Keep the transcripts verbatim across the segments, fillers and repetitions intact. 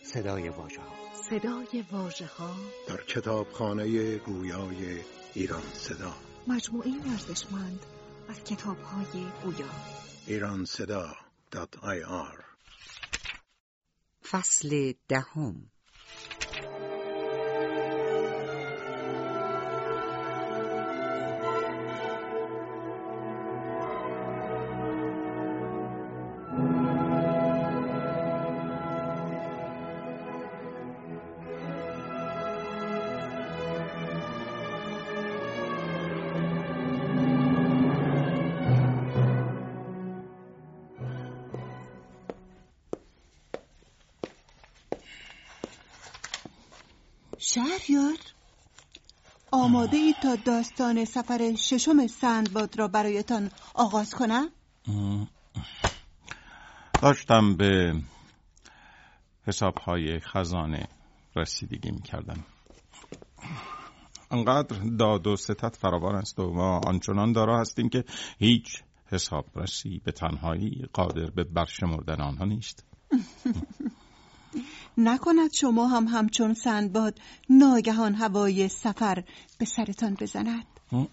صدای واژه‌ها. صدای واژه‌ها در کتابخانه گویای ایران صدا. مجموعه ارزشمند از کتاب‌های گویا. ایران صدا دات آی آر. فصل دهم. شهریار، آماده ای تا داستان سفر ششم سندباد را برایتان آغاز کنم؟ داشتم به حسابهای خزانه رسیدگی می کردم. انقدر داد و ستد فراوان است و ما آنچنان دارا هستیم که هیچ حسابرسی به تنهایی قادر به برشمردن آنها نیست. نکند شما هم همچون سندباد ناگهان هوای سفر به سرتان بزند؟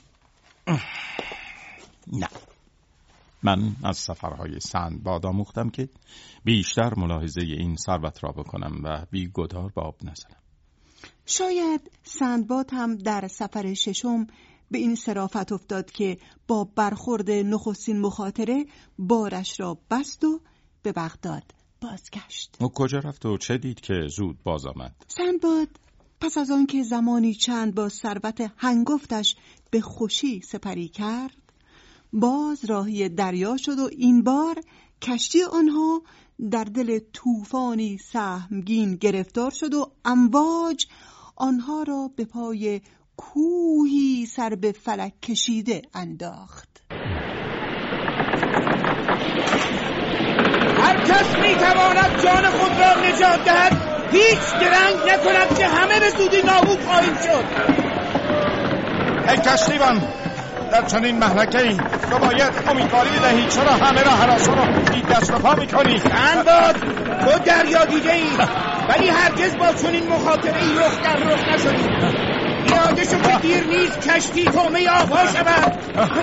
نه، من از سفرهای سندباد آموختم که بیشتر ملاحظه این ثروت را بکنم و بی گدار به آب نزنم. شاید سندباد هم در سفر ششم به این صرافت افتاد که با برخورد نخستین مخاطره بارش را بست و به بغداد بازگشت. و کجا رفت و چه دید که زود باز آمد؟ سندباد پس از آن که زمانی چند با ثروت هنگفتش به خوشی سپری کرد، باز راهی دریا شد و این بار کشتی آنها در دل طوفانی سهمگین گرفتار شد و امواج آنها را به پای کوهی سر به فلک کشیده انداخت. هر کس میتواند جان خود را نجات دهد، هیچ درنگ نکند که همه به زودی نابود خواهیم شد. ای کشتیبان، در چنین مهلکه‌ای تو باید امیدواری بدهی. چرا همه را هراسان و بی دست و پا میکنی؟ سندباد، تو دریا دیده ای، ولی هرگز با چنین مخاطره ای رخ در رخ نشدی. یاده شو که دیر نیست کشتی تومه آبها شود.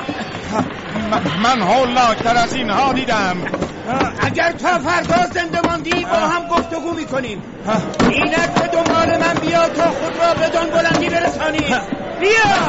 من هولناکتر از اینها دیدم. اگر تا فردا زنده ماندی با هم گفتگو میکنیم. اینک به دنبال من بیا تا خود را به دن بلندی برسانی. بیا.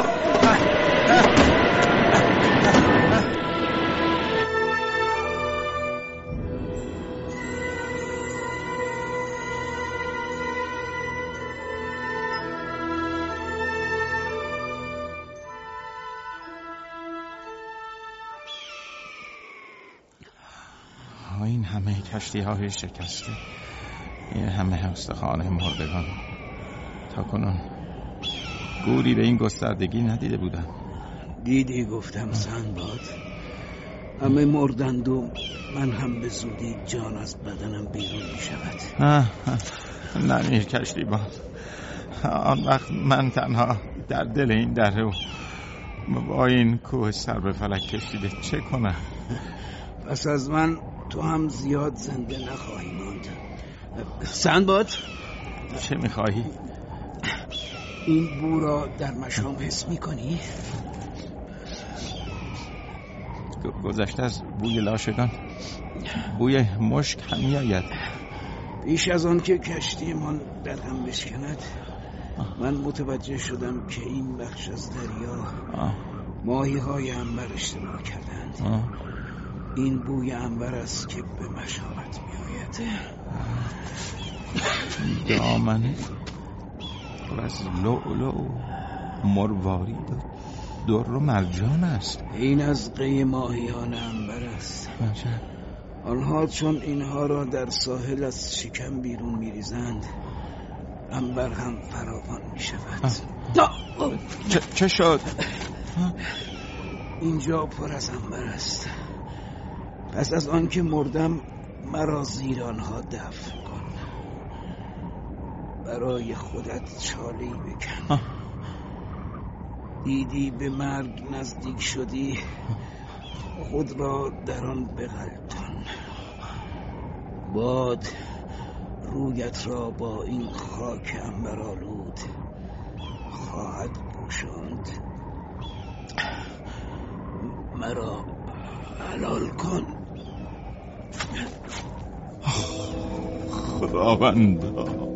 این همه کشتی های شکسته، این همه استخوان مردگان، تا کنون گوری به این گستردگی ندیده بودم. دیدی گفتم سندباد، همه مردند و من هم به زودی جان از بدنم بیرون می شود. نمیر کشتی باد، آن وقت من تنها در دل این دره و با این کوه سر به فلک کشیده چه کنم؟ پس از من تو هم زیاد زنده نخواهی ماند. سندباد، چه میخواهی؟ این بو را در مشام حس میکنی؟ گذشته از بوی لاشگان بوی مشک هم میآید. پیش از آن که کشتی من در هم بشکند من متوجه شدم که این بخش از دریا ماهی های عنبر اشتباه کردند. آه. این بوی عنبر است که به مشامت می آید. دامنه پر از لؤلؤ مروارید و در و مرجان است. این از قی ماهیان عنبر است. مجد. آنها چون اینها را در ساحل از شکم بیرون می ریزند، عنبر هم فراوان می شود. چه, چه شد؟ اینجا پر از عنبر است. پس از آن که مردم مرا زیر آنها دفن کن. برای خودت چاله‌ای بکن. دیدی به مرگ نزدیک شدی، خود را در آن بغلطان. باد رویت را با این خاک عنبرآلود خواهد پوشاند. مرا حلال کن. خداوندا.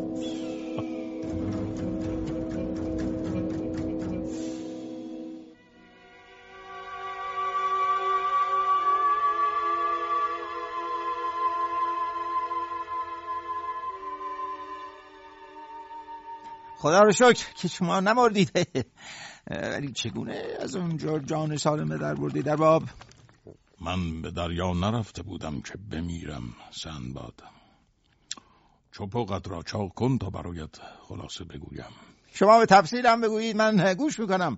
خدا رو شکر که شما نمردید. ولی چگونه از اونجا جان سالم در بردید ارباب؟ من به دریا نرفته بودم که بمیرم سندباد. چوب و قدرا چاق کن تا برایت خلاصه بگویم. شما به تفصیل هم بگویید، من گوش میکنم.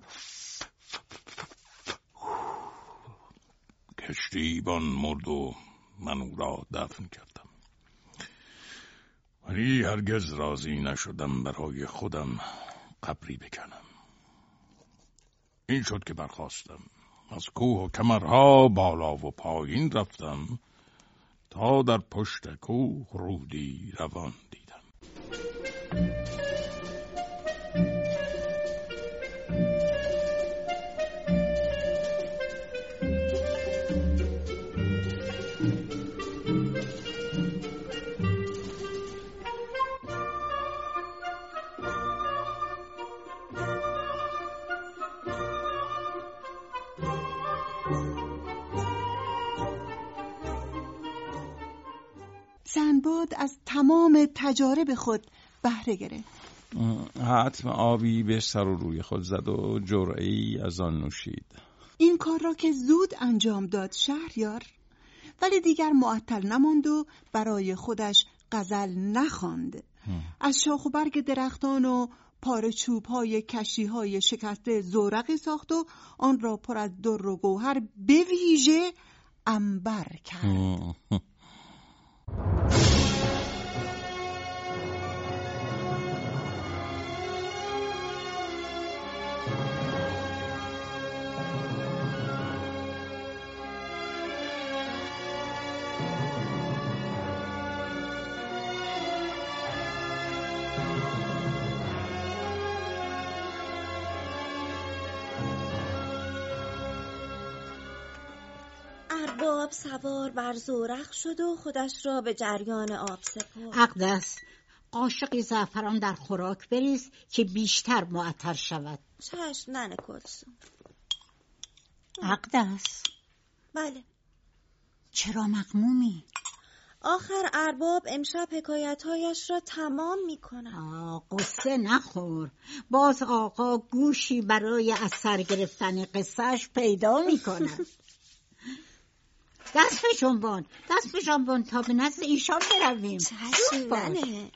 کشتیبان مرد و من او را دفن کردم، ولی هرگز راضی نشدم برای خودم قبری بکنم. این شد که برخاستم، از کوه و کمرها بالا و پایین رفتم تا در پشت کوه رودی روان دیدم. سندباد از تمام تجارب خود بهره گرفت. حتم آبی به سر و روی خود زد و جرعه‌ای از آن نوشید. این کار را که زود انجام داد شهریار، ولی دیگر معطل نماند و برای خودش غزل نخواند. از شاخ و برگ درختان و پاره چوب‌های کشتی‌های شکسته زورقی ساخت و آن را پر از در و گوهر به ویژه عنبر کرد. ارباب سوار بر زورق شد و خودش را به جریان آب سپرد. اقدس، قاشقی زعفران در خوراک بریز که بیشتر معطر شود. چشم ننه کلثوم. اقدس. بله. چرا مغمومی؟ آخر ارباب امشب حکایتهایش را تمام می کند. قصه نخور، باز آقا گوشی برای از سر گرفتن قصهش پیدا می کند. دست به جنبان، دست به جنبان تا به نزد ایشان برویم. چشم ننه.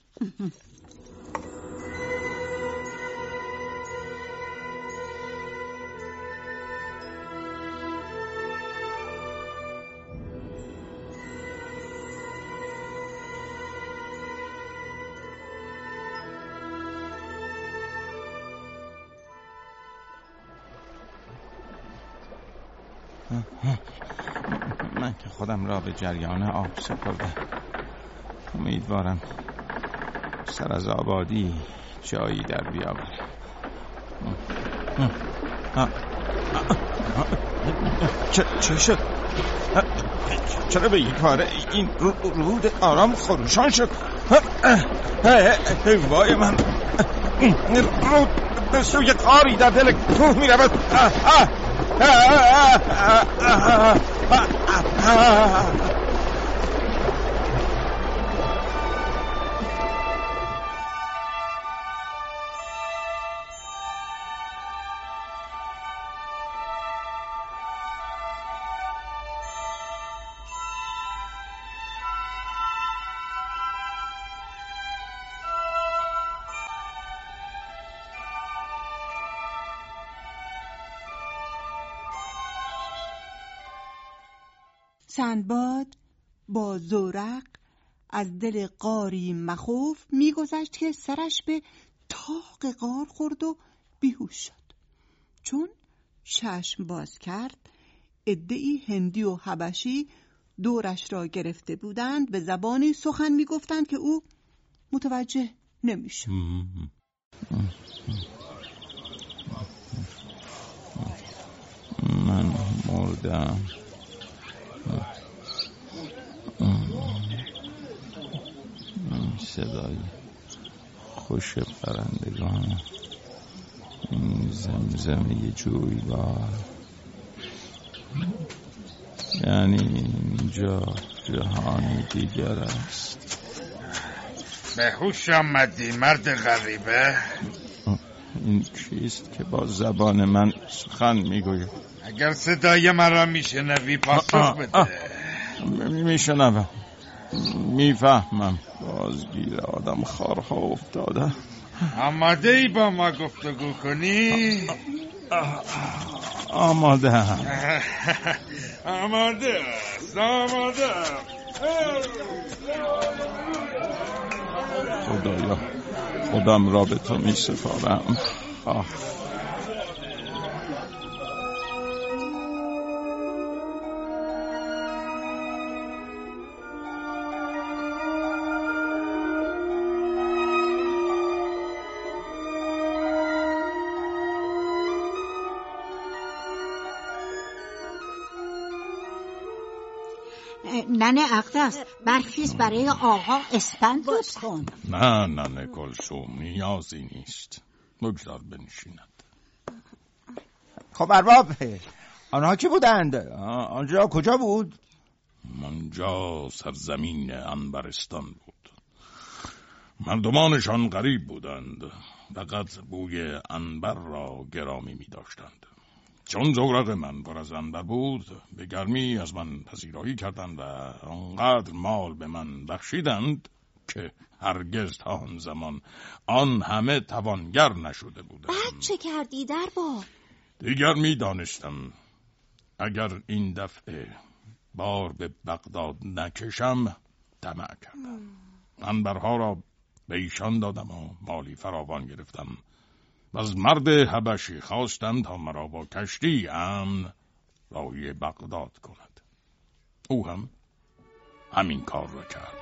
من که خودم را به جریان آب سپردم، امیدوارم سر از آبادی جایی در بیاورم. چه شد؟ چرا به یک باره این رود آرام خروشان شد؟ وای من، رود به سوی قاری در دل کوه می رود. سندباد با زورق از دل غاری مخوف میگذشت که سرش به طاق غار خورد و بیهوش شد. چون چشم باز کرد، عده‌ای هندی و حبشی دورش را گرفته بودند به زبانی سخن می‌گفتند که او متوجه نمی‌شد. من مردم. صدای خوش پرندگان، این زمزمه جویبار، یعنی اینجا جهانی دیگر است. به هوش آمدی مرد غریبه؟ این چیست که با زبان من سخن میگوید؟ اگر صدای مرا میشنوی پاسخ بده. میشنوم، میفهمم. بازگیر آدم خارها افتاده. آماده ای با ما گفتگو کنی؟ آماده هم. آماده است، آماده. خدایا خودم را به تو می سپارم. آه. ننه اقدس برخیز برای آقا اسپند بود کن. نه ننه کلثوم، نیازی نیست. بگذار بنشیند. خب ارباب، آنها کی بودند؟ آنجا کجا بود؟ آنجا سرزمین عنبرستان بود. مردمانشان غریب بودند، فقط بوی عنبر را گرامی می داشتند. چون زورق من پر از عنبر بود، به گرمی از من پذیرایی کردند و آنقدر مال به من بخشیدند که هرگز تا آن زمان آن همه توانگر نشده بودم. بعد چه کردی دربار؟ دیگر می دانستم اگر این دفعه بار به بغداد نکشم طمع کردم. عنبرها را به ایشان دادم و مالی فراوان گرفتم و از مرد حبشی خواستم تا مرا با کشتی امن راهی بغداد کند. او هم همین کار را کرد.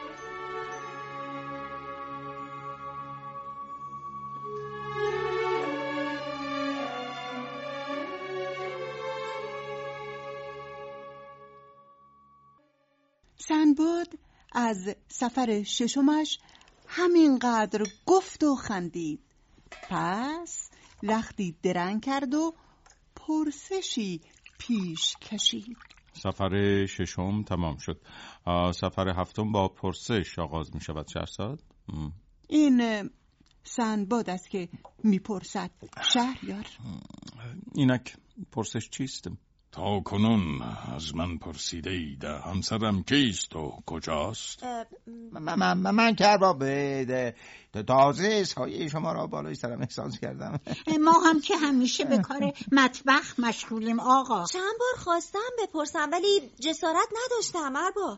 سندباد از سفر ششمش همینقدر گفت و خندید. پس لختی درنگ کرد و پرسشی پیش کشید. سفر ششم تمام شد. سفر هفتم با پرسش آغاز می شود شهرزاد؟ این سندباد است که می پرسد شهریار. اینک پرسش چیست؟ تا کنون از من پرسیده اید همسرم کیست و کجاست؟ من من که ارباب تازه سایه شما را بالای سرم احساس کردم. ما هم که همیشه به کار مطبخ مشغولیم آقا. چند بار خواستم بپرسم ولی جسارت نداشتم ارباب.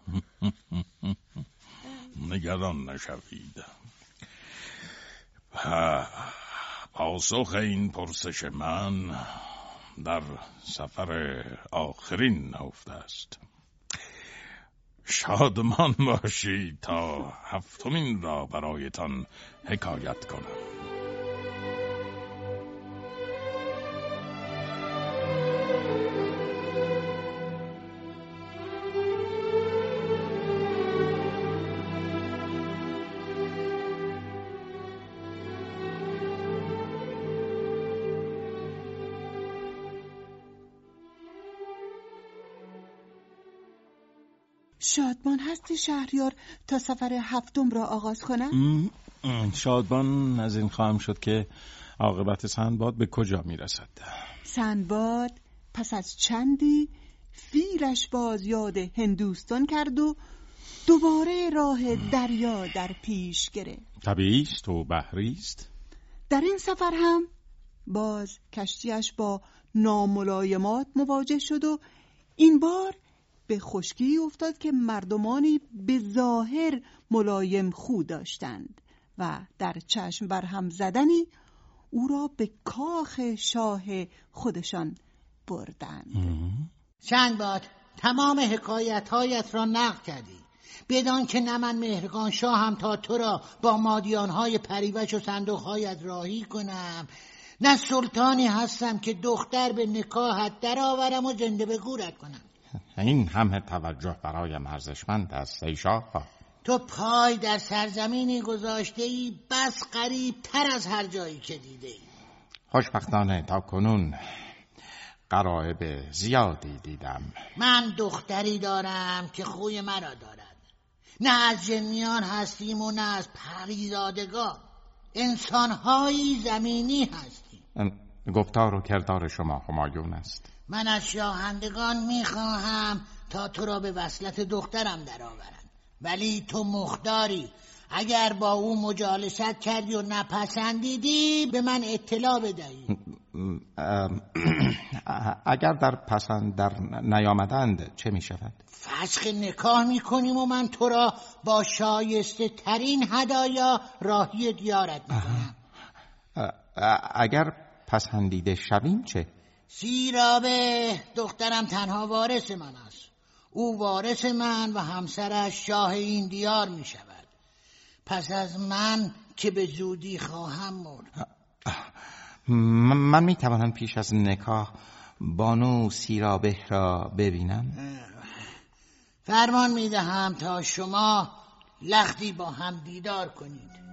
نگران نشوید. پاسخ این پرسش من در سفر آخرین نهفته است. شادمان باشید تا هفتمین را برایتان حکایت کنم. شادمان هستی شهریار تا سفر هفتم را آغاز کنم؟ شادمان از این خواهم شد که عاقبت سندباد به کجا میرسد. سندباد پس از چندی فیلش باز یاد هندوستان کرد و دوباره راه دریا در پیش گرفت. طبیعی است و بحری است. در این سفر هم باز کشتیش با ناملایمات مواجه شد و این بار به خشکی افتاد که مردمانی به ظاهر ملایم خو داشتند و در چشم برهم زدنی او را به کاخ شاه خودشان بردند. سندباد تمام حکایت‌هایت را نقل کردی، بدان که نه من مهرگان شاه هم تا تو را با مادیانهای پریوش و صندوقهایت راهی کنم، نه سلطانی هستم که دختر به نکاحت در آورم و زنده به گورت کنم. این همه توجه برایم ارزشمند است ای شاه. تو پای در سرزمینی گذاشته ای بس قریب تر از هر جایی که دیده ای. خوشبختانه تا کنون غرایب زیادی دیدم. من دختری دارم که خوی مرا دارد، نه از جنیان هستیم و نه از پریزادگان، انسانهایی زمینی هستیم. گفتار و کردار شما همایون است. من از شاهندگان میخواهم تا تو را به وصلت دخترم درآورند، ولی تو مختاری. اگر با او مجالست کردی و نپسندیدی به من اطلاع بدهی. اگر در پسند در نیامدند چه می شود؟ فسخ نکاح می کنیم و من تو را با شایسته ترین هدایا راهی دیارت می کنم. اگر پسندیده شویم چه؟ سیرابه دخترم تنها وارث من است. او وارث من و همسرش شاه این دیار می شود. پس از من که به زودی خواهم مرد. من می توانم پیش از نکاح بانو سیرابه را ببینم؟ فرمان می دهم تا شما لختی با هم دیدار کنید.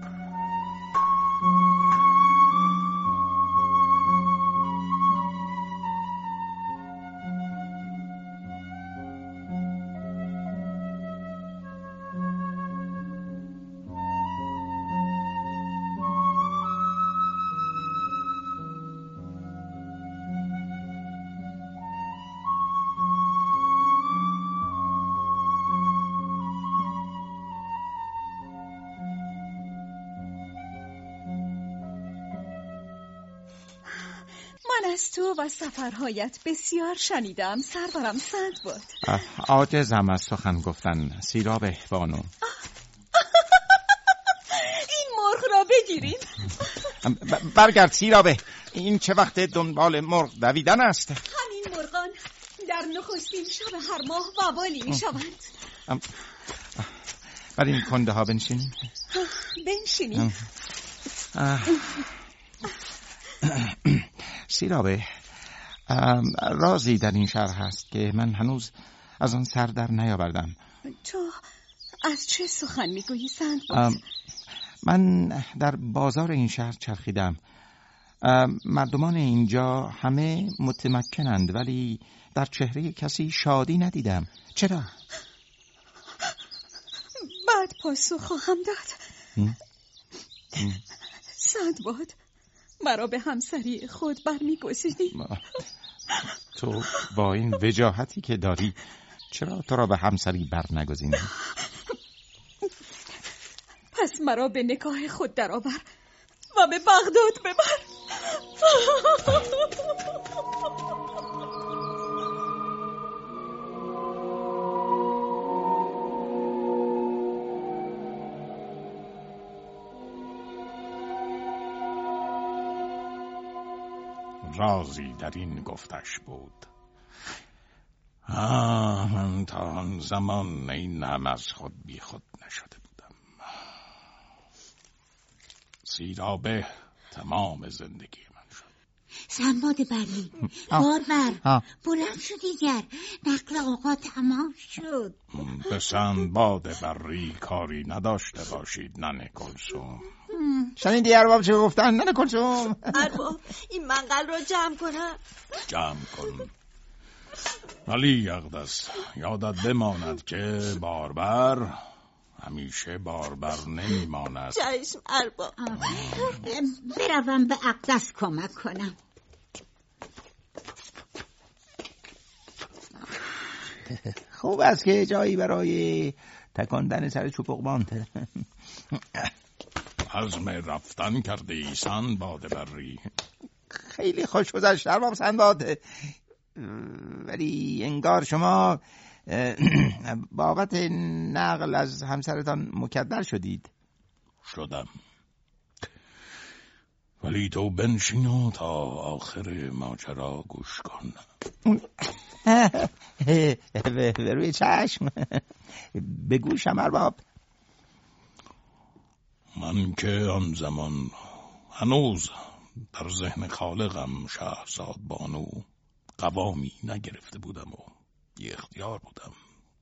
من از تو و سفرهایت بسیار شنیدم سرورم سندباد. عاجزم از سخن گفتن سیرابه بانو. این مرغ را بگیریم. برگرد سیرابه، این چه وقت دنبال مرغ دویدن است؟ همین مرغان در نخستین شب هر ماه وبالی می شوند. بر این کنده ها بنشینیم. بنشینیم. سیرابه، رازی در این شهر هست که من هنوز از آن سر در نیاوردم. تو از چه سخن میگویی سندباد؟ من در بازار این شهر چرخیدم. مردمان اینجا همه متمکنند، ولی در چهره کسی شادی ندیدم. چرا؟ بعد پاسخ خواهم داد. سندباد، مرا به همسری خود برمی‌گزیدی. تو با این وجاهتی که داری چرا تو را به همسری بر نگزینی؟ پس مرا به نکاح خود درآور و به بغداد ببر. رازی در این گفتش بود. آه من تا آن زمان این هم از خود بی خود نشده بودم. سیرابه تمام زندگی من شد. سندباد بری باربر بلند شد دیگر، نقل آقا تمام شد. به سندباد بری کاری نداشته باشید ننه کلثوم. شنیدی ارباب چه گفتن ننه کلثوم؟ ارباب این منقل رو جمع کنم. جمع کن، ولی اقدس یادت بماند که باربر همیشه باربر نمیماند. چشم ارباب. بروم به اقدس کمک کنم. خوب است که جایی برای تکاندن سر چوپقبانت. عزم رفتن کرده ای سندباد بری. خیلی خوش گذشت ارباب سندباد، ولی انگار شما بابت نقل از همسرتان مکدر شدید. شدم، ولی تو بنشین و تا آخر ماجرا گوش کن. به روی چشم. به گوشم ارباب. من که آن زمان هنوز در ذهن خالقم شهرزاد بانو قوامی نگرفته بودم و یه اختیار بودم.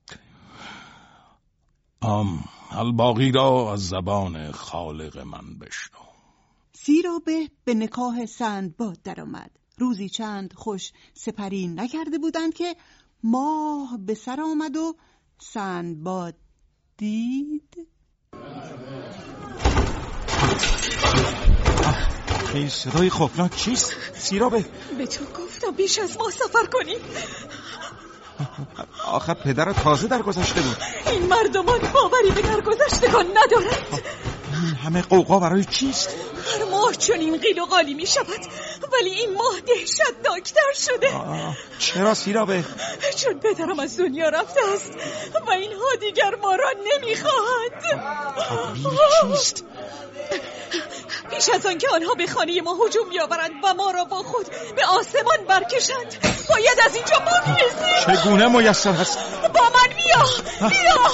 آم الباقی را از زبان خالق من بشنو. سیرابه به نکاح سندباد در آمد. روزی چند خوش سپری نکرده بودند که ماه به سر آمد و سندباد دید. این صدای خوفناک چیست؟ سیرابه، به تو گفتم بیش از ما سفر کنیم. آخه پدر تازه درگذشته بود. این مردمان باوری به درگذشتگان ندارند. این همه قوقا برای چیست؟ هر ماه چون این قیل و قالی می شود، ولی این ماه دهشتناکتر شده. آه، چرا سیرابه؟ چون پدرم از دنیا رفته است و اینها دیگر ما را نمی خواهند. تدبیر چیست؟ پیش از آن که آنها به خانه ما هجوم بیاورند و ما را با خود به آسمان برکشند، باید از اینجا ما بیرسیم. چگونه میسر است؟ با من بیا بیا.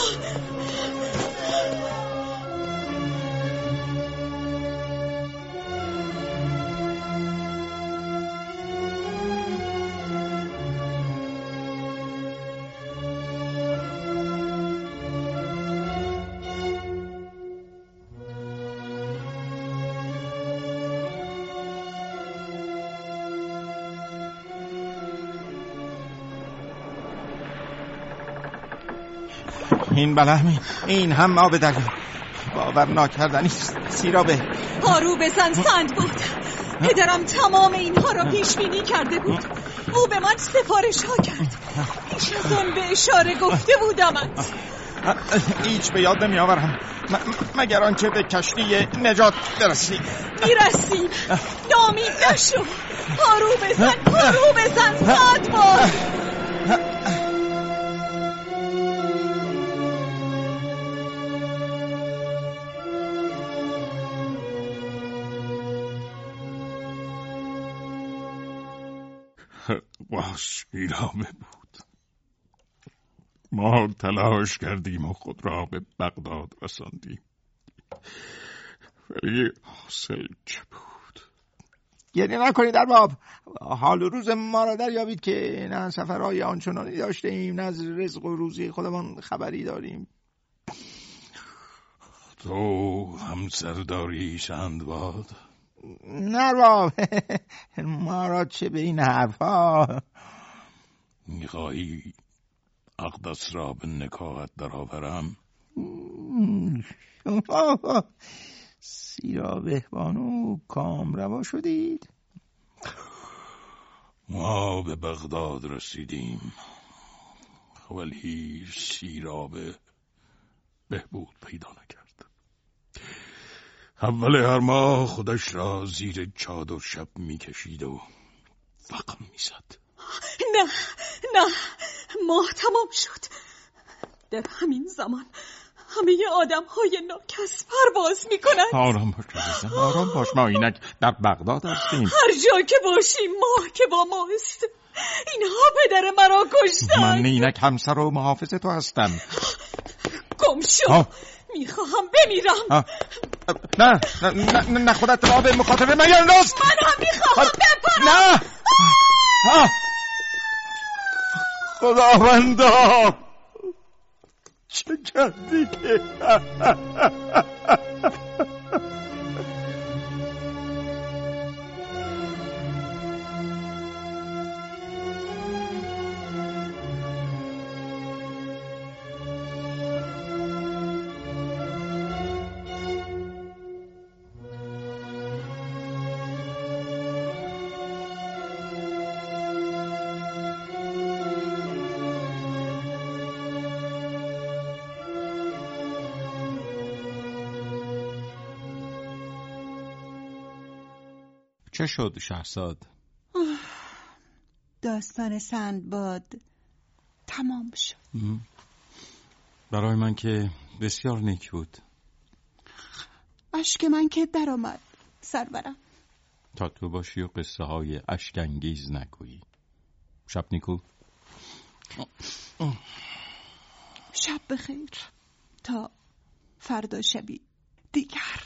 این بلهمی، این هم آب دریا، باور ناکردنی است. سیرابه، پارو بزن سندباد. پدرم تمام اینها را پیش بینی کرده بود. او به من سفارش ها کرد. پیش از آن به اشاره گفته بودمت. هیچ به یاد نمی آورم مگر آنچه به کشتی نجات برسیم. میرسیم. نامید نشو. پارو بزن، پارو بزن سندباد. سیرابه بود. ما تلاش کردیم و خود را به بغداد رساندیم، ولی حاصل چه بود؟ گریه نکنید ارباب. حال و روز ما را دریابید که نه سفرهای آنچنانی داشته ایم، نه از رزق و روزی خودمان خبری داریم. تو همسر داری سندباد؟ نه ارباب، ما را چه به این حرفا. میخواهی اقدس را به نکاحت درآورم؟ سیرابه بانو کام روا شدید. ما به بغداد رسیدیم، ولی سیرابه بهبود پیدا نکرد. اول هر ماه خودش را زیر چادر شب میکشید و وقم میزد. نه نه، ماه تمام شد. در همین زمان همه آدم های ناکس پرواز میکنند. آرام باش عزیزم، آرام باش. ما اینک در بغداد هستیم. هر جا که باشیم ماه که با ماست. اینها پدر مرا کشتند. من اینک همسر و محافظ تو هستم. گم شو. میخواهم بمیرم. نه نه نه, نه خودت را به مخاطره من انداز. من هم میخواهم بپرم. نه خداوندا چه کردی؟ چه شد شهرزاد؟ داستان سندباد تمام شد. برای من که بسیار نیک بود. اشک من که در آمد سرورم. تا تو باشی و قصه های اشک‌انگیز نگویی. شب نیکو. شب بخیر تا فردا شبی دیگر.